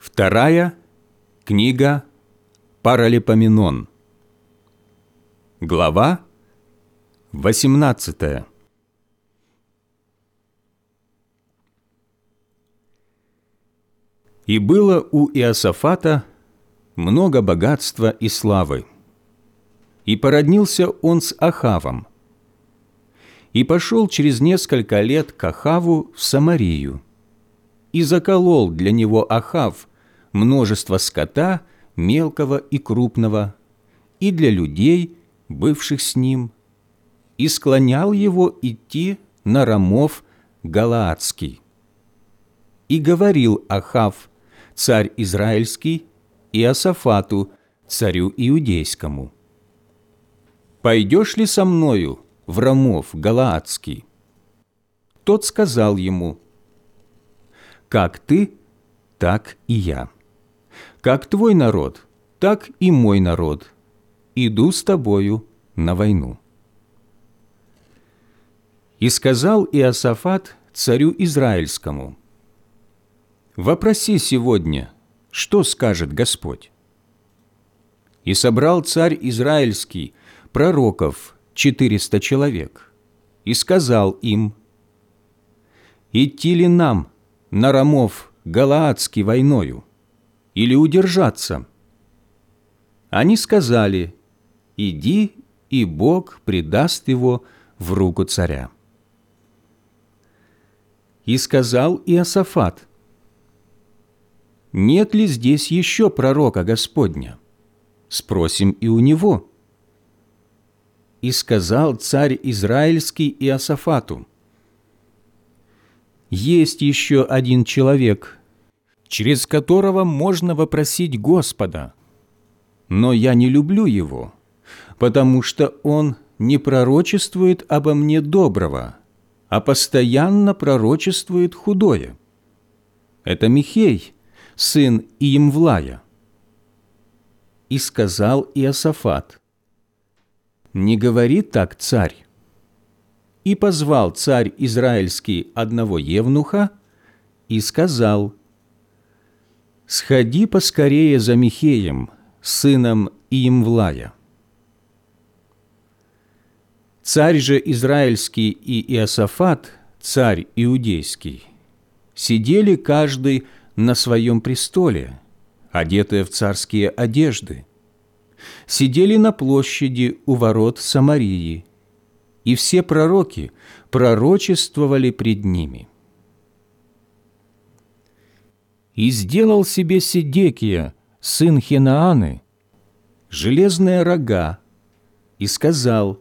Вторая книга Паралипоменон. Глава 18. И было у Иосафата много богатства и славы, и породнился он с Ахавом, и пошел через несколько лет к Ахаву в Самарию, и заколол для него Ахав множество скота, мелкого и крупного, и для людей, бывших с ним, и склонял его идти на Рамов Галаадский. И говорил Ахав, царь Израильский, Иосафату, царю Иудейскому: «Пойдешь ли со мною в Рамов Галаадский?» Тот сказал ему: «Как ты, так и я. Как твой народ, так и мой народ. Иду с тобою на войну». И сказал Иосафат царю Израильскому: «Вопроси сегодня, что скажет Господь». И собрал царь Израильский пророков 400 человек, и сказал им: «Идти ли нам на Рамов Галаадский войною, или удержаться?» Они сказали: «Иди, и Бог предаст его в руку царя». И сказал Иосафат: «Нет ли здесь еще пророка Господня? Спросим и у него». И сказал царь Израильский Иосафату: «Есть еще один человек, через которого можно вопросить Господа, но я не люблю его, потому что он не пророчествует обо мне доброго, а постоянно пророчествует худое. Это Михей, сын Иемвлая». И сказал Иосафат: «Не говори так, царь». И позвал царь Израильский одного евнуха и сказал: «Сходи поскорее за Михеем, сыном Иемвлая». Царь же Израильский и Иосафат, царь Иудейский, сидели каждый на своем престоле, одетые в царские одежды, сидели на площади у ворот Самарии, и все пророки пророчествовали пред ними. И сделал себе Седекия, сын Хинааны, железные рога, и сказал: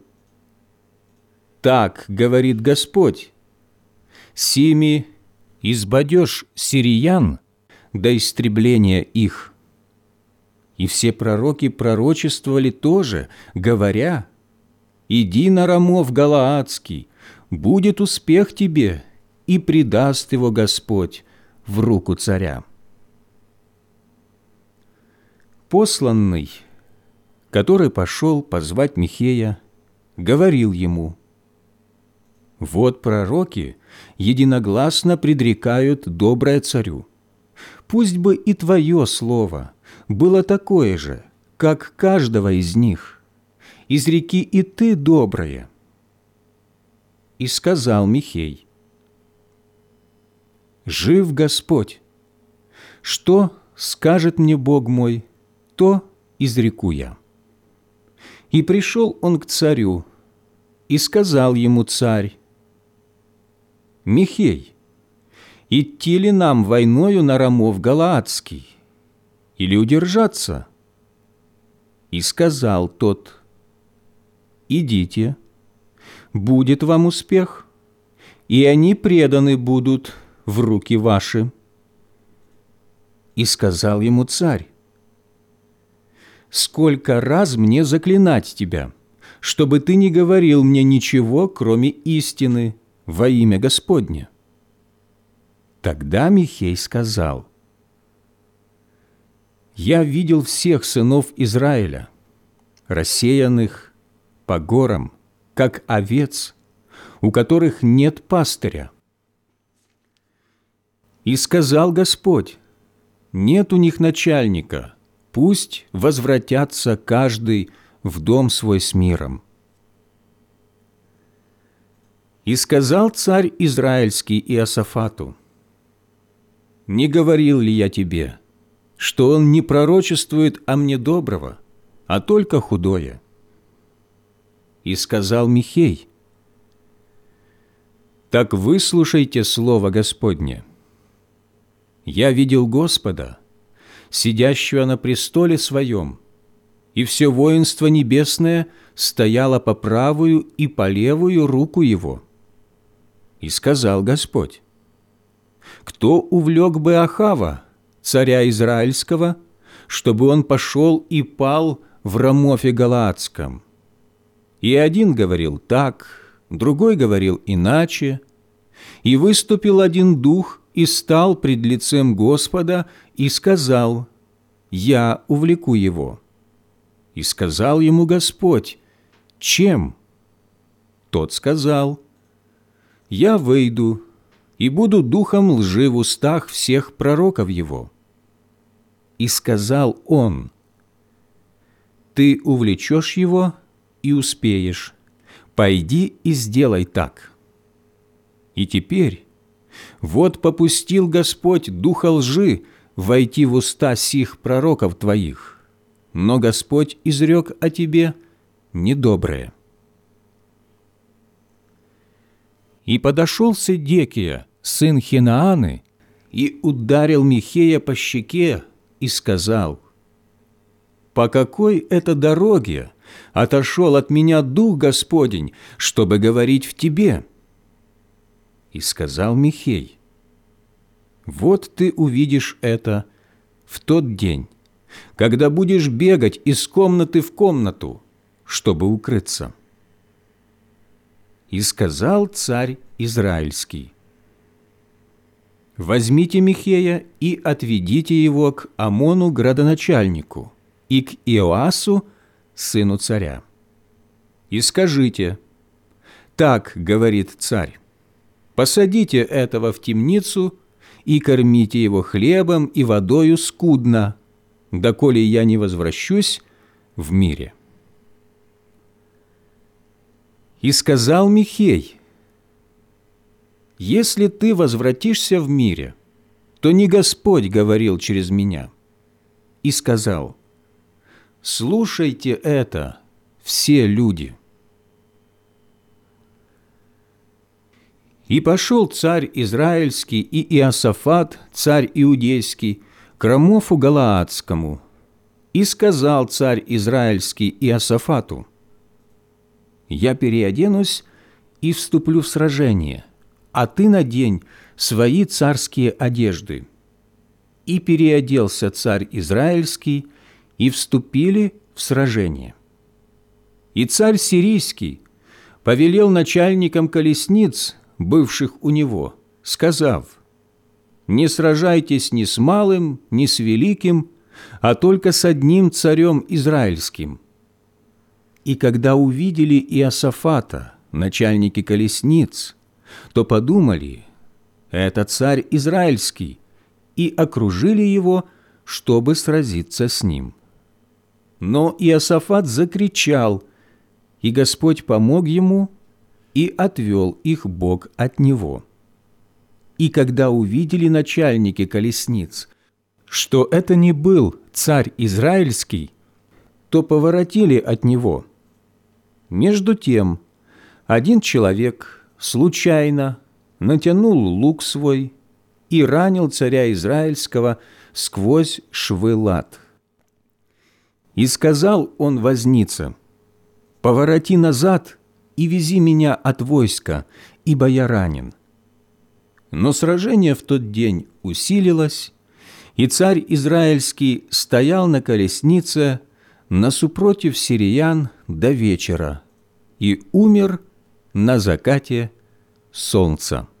«Так говорит Господь: сими избадешь сириян до истребления их». И все пророки пророчествовали тоже, говоря: «Иди на Рамов Галаадский, будет успех тебе, и предаст его Господь в руку царя». Посланный, который пошел позвать Михея, говорил ему: «Вот пророки единогласно предрекают доброе царю. Пусть бы и твое слово было такое же, как каждого из них. Изреки и ты доброе». И сказал Михей: «Жив Господь! Что скажет мне Бог мой, то изреку я». И пришел он к царю, и сказал ему царь: «Михей, идти ли нам войною на Рамов Галаадский, или удержаться?» И сказал тот: «Идите, будет вам успех, и они преданы будут в руки ваши». И сказал ему царь: «Сколько раз мне заклинать тебя, чтобы ты не говорил мне ничего, кроме истины, во имя Господне?» Тогда Михей сказал: «Я видел всех сынов Израиля, рассеянных по горам, как овец, у которых нет пастыря. И сказал Господь: нет у них начальника, пусть возвратятся каждый в дом свой с миром». И сказал царь Израильский Иосафату: «Не говорил ли я тебе, что он не пророчествует о мне доброго, а только худое?» И сказал Михей: «Так выслушайте слово Господне. Я видел Господа, сидящего на престоле своем, и все воинство небесное стояло по правую и по левую руку Его. И сказал Господь: кто увлек бы Ахава, царя Израильского, чтобы он пошел и пал в Рамофе Галаадском? И один говорил так, другой говорил иначе, и выступил один дух и стал пред лицем Господа и сказал: я увлеку его. И сказал ему Господь: чем? Тот сказал: я выйду и буду духом лжи в устах всех пророков его. И сказал он: ты увлечешь его и успеешь, пойди и сделай так. И теперь вот попустил Господь духа лжи войти в уста сих пророков твоих, но Господь изрек о тебе недоброе». И подошел Седекия, сын Хинааны, и ударил Михея по щеке и сказал: «По какой это дороге отошел от меня Дух Господень, чтобы говорить в тебе?» И сказал Михей: «Вот ты увидишь это в тот день, когда будешь бегать из комнаты в комнату, чтобы укрыться». И сказал царь Израильский: «Возьмите Михея и отведите его к Амону градоначальнику и к Иоасу, сыну царя. И скажите: так говорит царь, посадите этого в темницу и кормите его хлебом и водою скудно, доколе я не возвращусь в мире». И сказал Михей: «Если ты возвратишься в мире, то не Господь говорил через меня». И сказал: «Слушайте это, все люди». И пошел царь Израильский и Иосафат, царь Иудейский, к Рамофу Галаадскому. И сказал царь Израильский Иосафату: «Я переоденусь и вступлю в сражение, а ты надень свои царские одежды». И переоделся царь Израильский, и вступили в сражение. И царь Сирийский повелел начальникам колесниц, бывших у него, сказав: «Не сражайтесь ни с малым, ни с великим, а только с одним царем израильским». И когда увидели Иосафата, начальники колесниц, то подумали: это царь израильский, и окружили его, чтобы сразиться с ним. Но Иосафат закричал, и Господь помог ему, и отвел их Бог от него. И когда увидели начальники колесниц, что это не был царь израильский, то поворотили от него. Между тем один человек случайно натянул лук свой и ранил царя израильского сквозь швы лад. И сказал он вознице: «Повороти назад и вези меня от войска, ибо я ранен». Но сражение в тот день усилилось, и царь израильский стоял на колеснице насупротив сириян до вечера и умер на закате солнца.